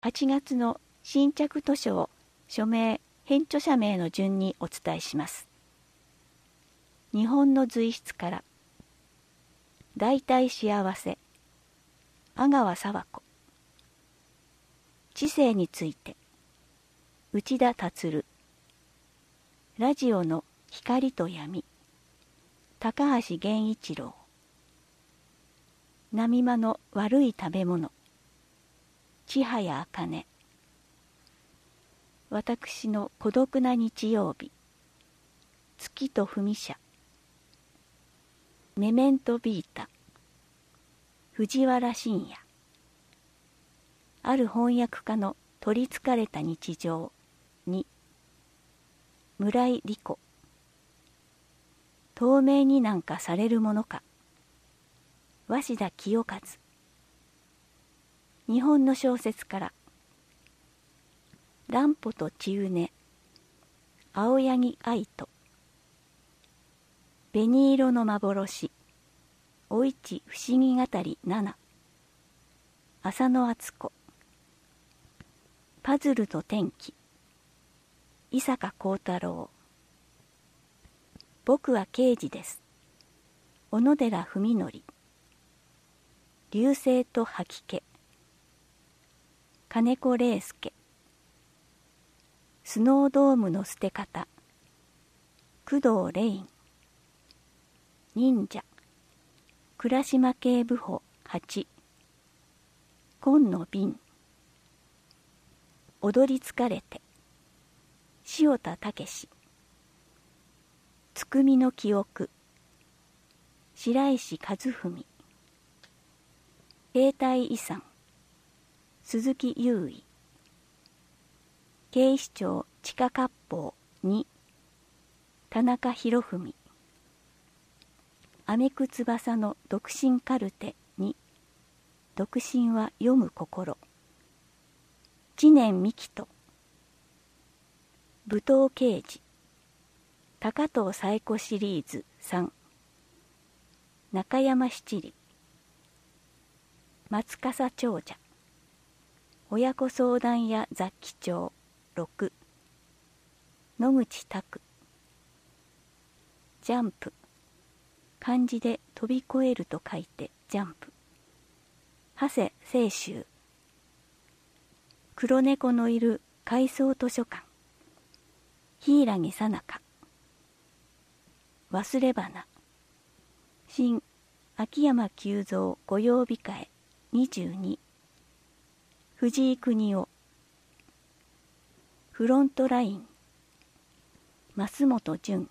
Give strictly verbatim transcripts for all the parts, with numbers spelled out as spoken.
はちがつの新着図書を署名・編著者名の順にお伝えします。日本の随筆から大体幸せ、阿川佐和子。知性について内田達。ラジオの光と闇、高橋源一郎。波間の悪い食べ物、千早茜。私の孤独な日曜日、月と文社。メメントビータ、藤原信也。ある翻訳家の取りつかれた日常に、村井理子。透明になんかされるものか、鷲田清和。日本の小説から、乱歩と千畝、青柳愛と。紅色の幻、お市不思議語りなな。浅野敦子。パズルと天気、伊坂幸太郎。僕は刑事です、小野寺文則。流星と吐き気、金子礼介。スノードームの捨て方、工藤レイン。忍者、倉島警部補はち。紺の瓶。踊り疲れて、塩田武。つくみの記憶、白石和文。携帯遺産、鈴木優衣。警視庁地下割烹に、田中博文。アメク翼の独身カルテに、独身は読む心。知念美紀と。武藤刑事、高藤紗恵子シリーズさん。中山七里。松笠長者、親子相談屋雑記帳ろく。野口拓。ジャンプ、漢字で飛び越えると書いてジャンプ。長谷清舟。黒猫のいる回想図書館、柊さなか。忘れ花、新秋山久蔵御用控えにじゅうに。藤井邦夫。フロントライン、増本潤。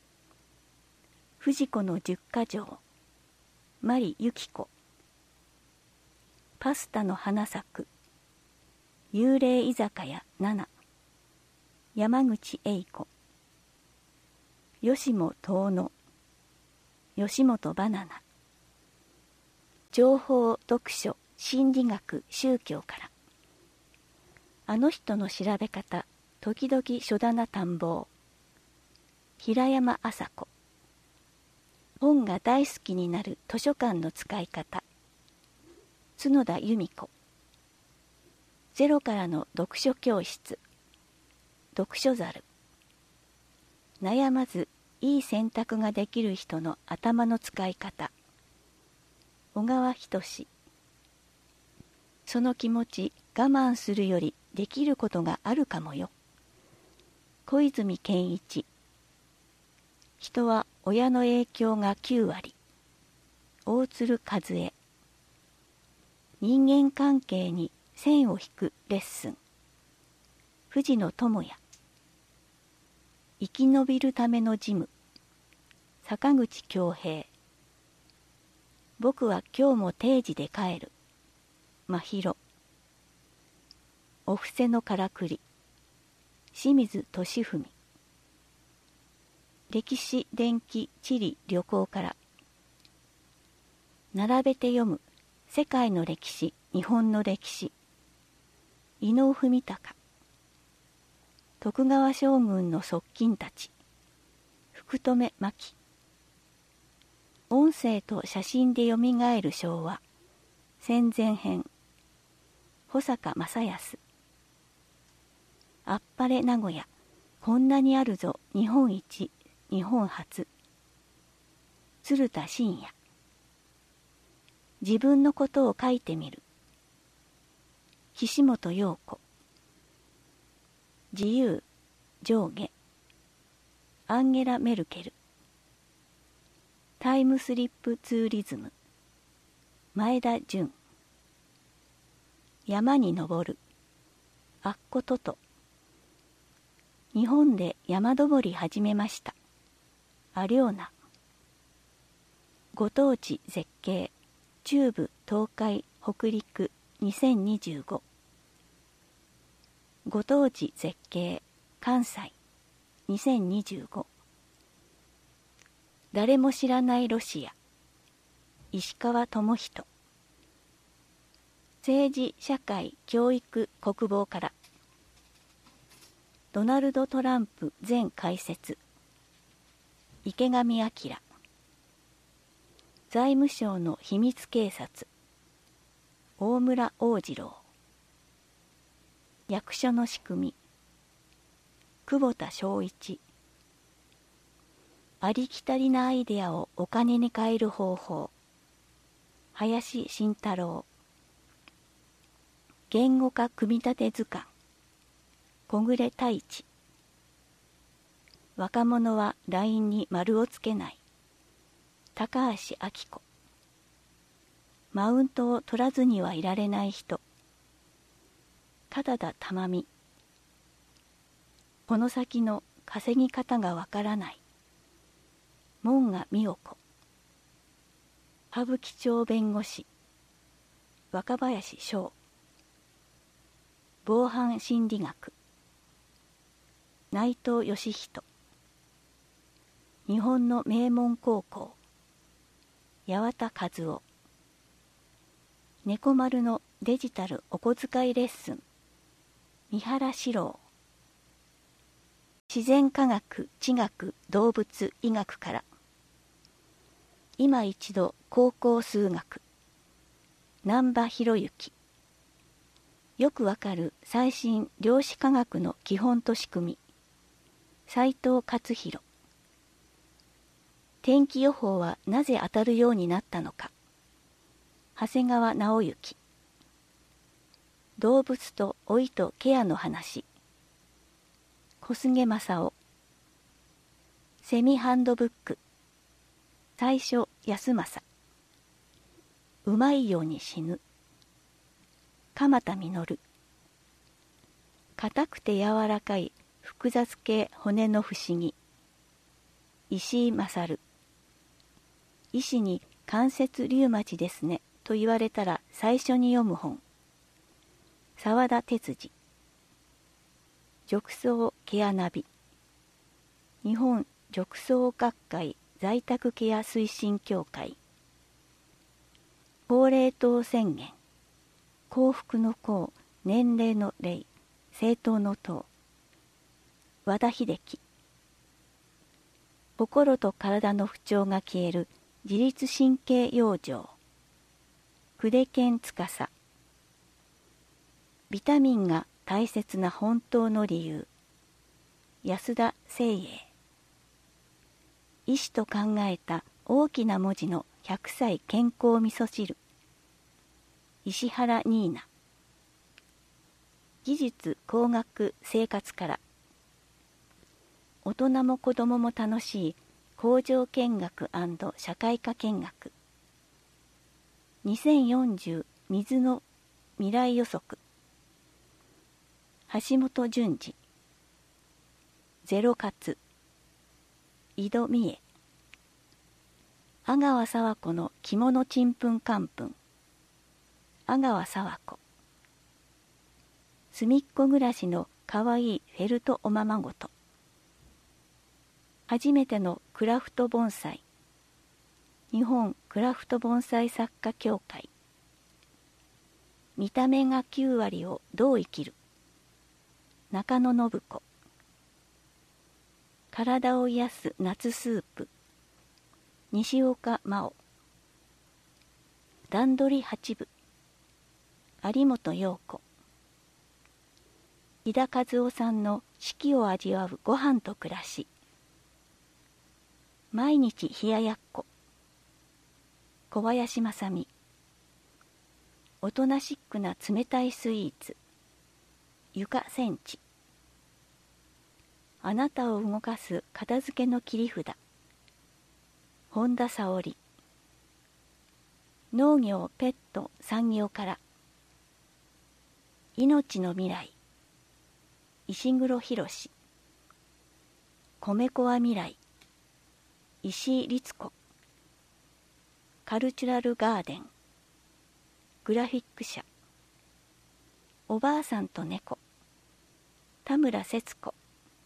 藤子の十か条、牧由紀子。パスタの花咲く、幽霊居酒屋なな。山口栄子。吉本遠野、吉本バナナ。情報読書心理学宗教から、あの人の調べ方時々書棚探訪、平山麻子。本が大好きになる図書館の使い方、角田由美子。ゼロからの読書教室、読書猿。悩まずいい選択ができる人の頭の使い方、小川仁。その気持ち我慢するよりできることがあるかもよ、小泉健一。人は親の影響がきゅうわり、大鶴和恵。人間関係に線を引くレッスン、藤野智也。生き延びるためのジム、坂口恭平。僕は今日も定時で帰る、真宙。お布施のからくり、清水俊文。歴史伝記地理旅行から、並べて読む世界の歴史日本の歴史、伊能文隆。徳川将軍の側近たち、福留真紀。音声と写真でよみがえる昭和戦前編、保坂正康。 あっぱれ名古屋、こんなにあるぞ日本一、日本初。鶴田信也。自分のことを書いてみる。岸本陽子。自由、上下。アンゲラ・メルケル。タイムスリップツーリズム。前田純。山に登る。あっことと。日本で山登り始めました。アリョーナ。ご当地絶景。中部東海北陸にせんにじゅうご。ご当地絶景関西にせんにじゅうご。誰も知らないロシア石川智人。政治社会教育国防からドナルド・トランプ前解説池上彰。財務省の秘密警察大村王次郎。役所の仕組み久保田正一。ありきたりなアイデアをお金に変える方法林慎太郎。言語化組み立て図鑑小暮太一。若者は ライン に丸をつけない高橋明子。マウントを取らずにはいられない人片田珠美。この先の稼ぎ方がわからない門賀美代子。歌舞伎町弁護士若林翔。防犯心理学内藤義人。日本の名門高校八幡和夫。猫丸のデジタルお小遣いレッスン三原史郎。自然科学地学動物医学から今一度高校数学難波博之。よくわかる最新量子科学の基本と仕組み斉藤勝弘。天気予報はなぜ当たるようになったのか長谷川直之。動物と老いとケアの話小菅正夫。セミハンドブック最初安政。うまいように死ぬ鎌田実。硬くて柔らかい複雑系骨の不思議石井勝。医師に関節リウマチですねと言われたら最初に読む本沢田哲司。褥瘡ケアナビ日本褥瘡学会在宅ケア推進協会。高齢等宣言幸福の幸年齢の齢政党の党和田秀樹。心と体の不調が消える自律神経養生久手堅司。ビタミンが大切な本当の理由安田誠英。医師と考えた大きな文字のひゃくさい健康味噌汁石原ニーナ。技術工学生活から大人も子どもも楽しい工場見学&社会科見学にせんよんじゅう水の未来予測橋本淳二。ゼロ活井戸美恵。阿川佐和子の着物ちんぷんかんぷん阿川佐和子。すみっこ暮らしのかわいいフェルトおままごと初めてのクラフト盆栽日本クラフト盆栽作家協会。見た目がきゅうわりをどう生きる中野信子。体を癒す夏スープ西岡真央。段取り八部有本陽子。 井田和夫さんの四季を味わうご飯と暮らし。毎日冷ややっこ。小林正美。おとなしくな冷たいスイーツ。床センチ。あなたを動かす片付けの切り札。本田沙織。農業・ペット・産業から。命の未来。石黒博。米粉は未来。石井律子。カルチュラルガーデン。グラフィック社。おばあさんと猫。田村節子。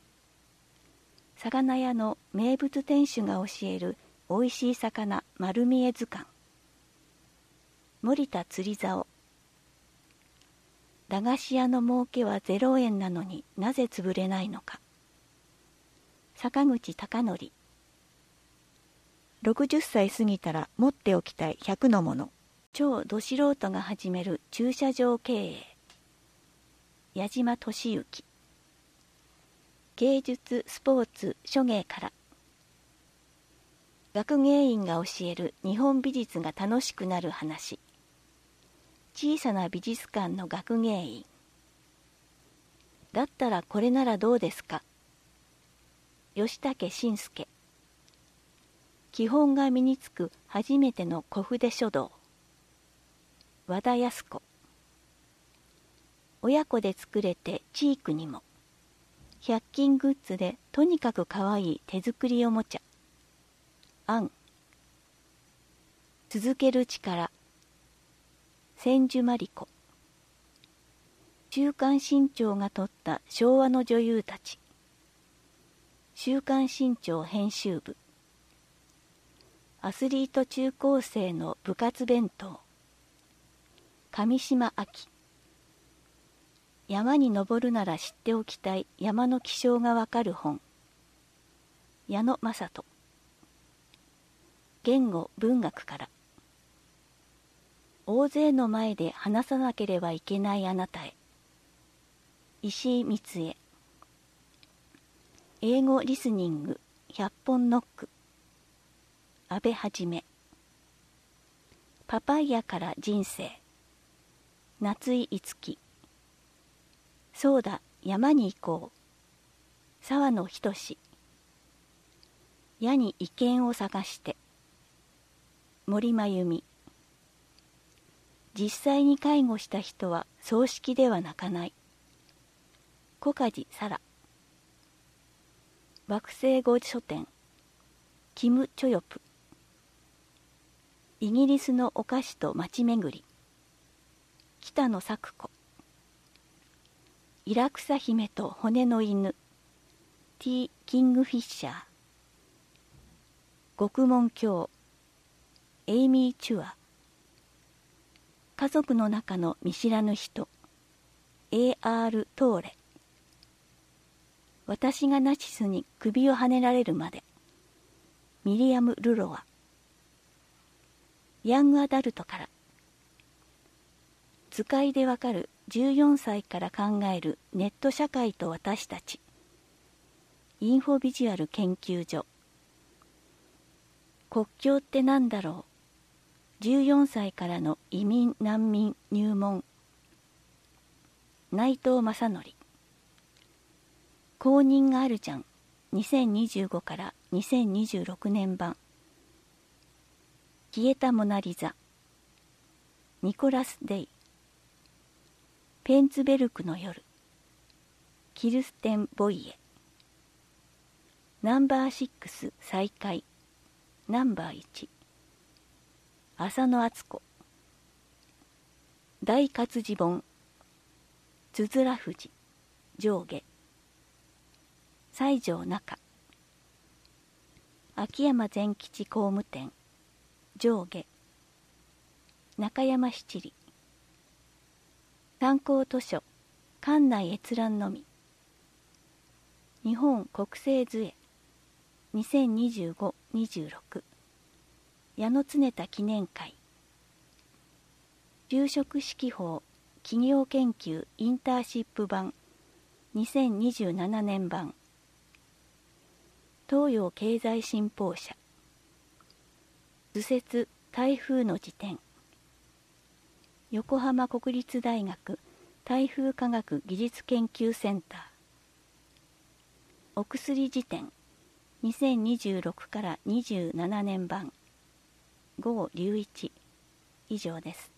魚屋の名物店主が教えるおいしい魚丸見え図鑑。森田釣り竿。駄菓子屋の儲けはゼロえんなのになぜ潰れないのか。坂口孝則。ろくじゅっさい過ぎたら持っておきたいひゃくのもの。超ど素人が始める駐車場経営。矢島俊之。芸術・スポーツ・書芸から。学芸員が教える日本美術が楽しくなる話。小さな美術館の学芸員。だったらこれならどうですか。吉武慎介。基本が身につく初めての小筆書道。和田靖子。親子で作れてチークにも。ひゃく均グッズでとにかくかわいい手作りおもちゃ。アン。続ける力。千住真理子。週刊新潮が撮った昭和の女優たち。週刊新潮編集部。アスリート中高生の部活弁当。上島亜紀。山に登るなら知っておきたい山の気象がわかる本。矢野正人。言語・文学から。大勢の前で話さなければいけないあなたへ。石井光恵。英語リスニングひゃっぽんノック。安倍はじめ。パパイヤから人生。夏井いつき。そうだ山に行こう。沢野仁。矢に意見を探して。森真由美。実際に介護した人は葬式では泣かない。小梶沙羅。惑星語書店。キム・チョヨプ。イギリスのお菓子と街巡り。北野咲子。イラクサ姫と骨の犬。T・キングフィッシャー。獄門橋。エイミー・チュア。家族の中の見知らぬ人。エーアール・トーレ。私がナチスに首をはねられるまで。ミリアム・ルロワ。ヤングアダルトから。図解でわかるじゅうよんさいから考えるネット社会と私たち。インフォビジュアル研究所。国境ってなんだろう。じゅうよんさいからの移民・難民入門。内藤正則。公認があるじゃん。にせんにじゅうごからにせんにじゅうろくねん版。消えたモナリザ。ニコラス・デイ。ペンツベルクの夜。キルステン・ボイエ。ナンバーシックス再開。ナンバーいち。浅野敦子。大活字本。つづら富士。上下。西条中。秋山善吉工務店。上下。中山七里。参考図書。館内閲覧のみ。日本国政図会。にせんにじゅうご・にじゅうろく。矢野常田記念会。就職指揮法企業研究インターンシップ版にせんにじゅうななねん版。東洋経済新報社。図説台風の辞典。横浜国立大学台風科学技術研究センター。お薬辞典にせんにじゅうろくからにじゅうななねん版。郷隆一以上です。